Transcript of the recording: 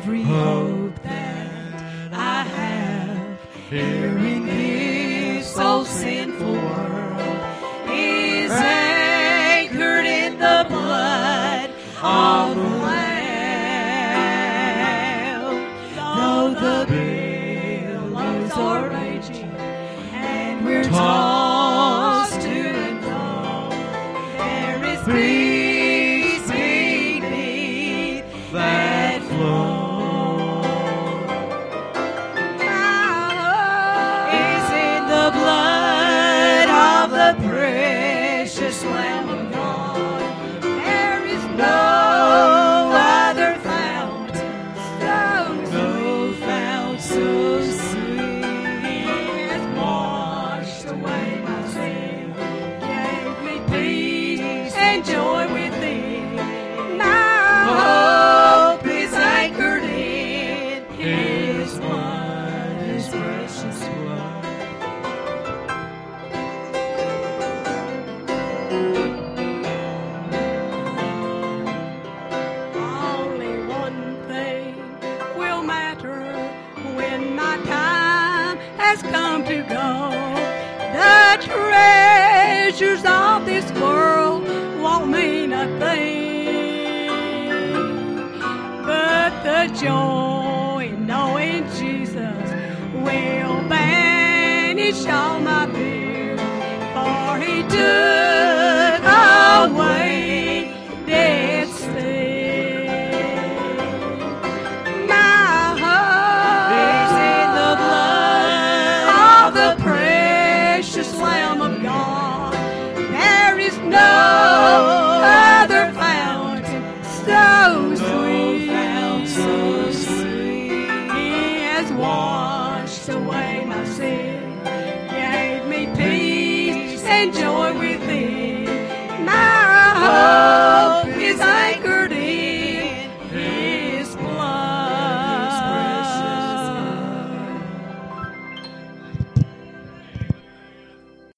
every hope that I have here in this so sinful world is anchored in the blood of the Lamb. Though the billows are raging and we're tossed to and fro, there is peace beneath that flow. Is in the blood of the precious Lamb of God. There is no other fount, no fount so sweet. He has washed away my sin, gave me peace and joy within. My hope is anchored in His blood, His precious blood. Only one thing will matter when my time has come to go. The treasures of this world won't mean a thing, but the joy in knowing Jesus will banish all my fear, for He took away death's sting. My hope is in the blood of the precious Lamb of God. There is no other fountain so sweet. He has washed away my sin, gave me peace and joy